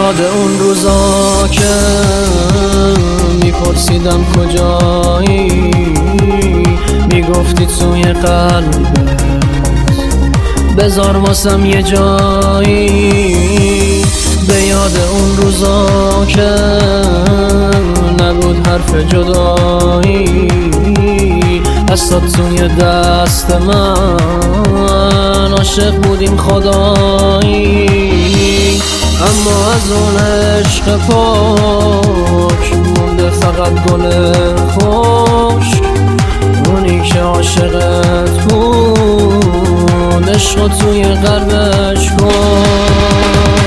یاد اون روزا که میپرسیدم کجایی، میگفتی توی قلبت بذار واسم یه جایی. به یاد اون روزا که نبود حرف جدایی، دستات توی دست من، عاشق بودیم خدایی. اما از اون عشق پاک مونده فقط گل خشک، اونی که عاشقت بود عشق توی قلبش کن.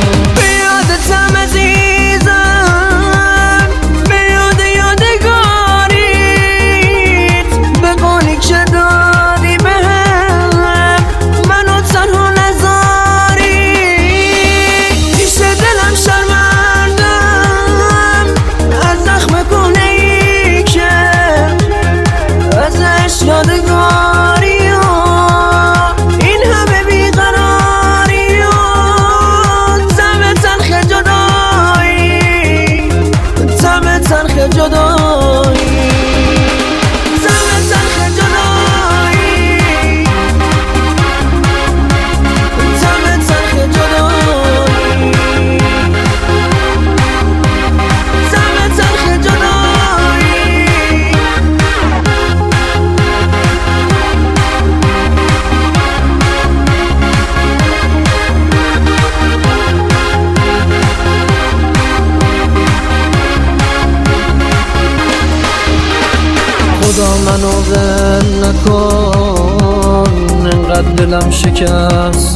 خدا منو ول نکن، انقدر دلم شکست،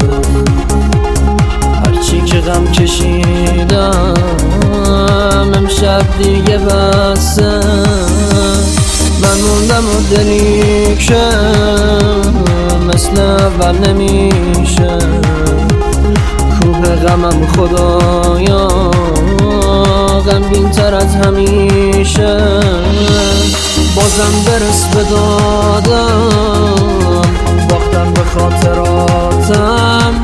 هرچی که غم کشیدم امشب دیگه بسه. من موندم و دلی که مثل اول نمیشه، کوه غمم خدایا غمگین تر از همیشه. بازم برس به دادم، باختم به خاطراتم،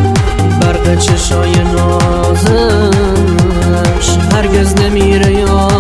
برق چشای نازش هرگز نمیره یادم.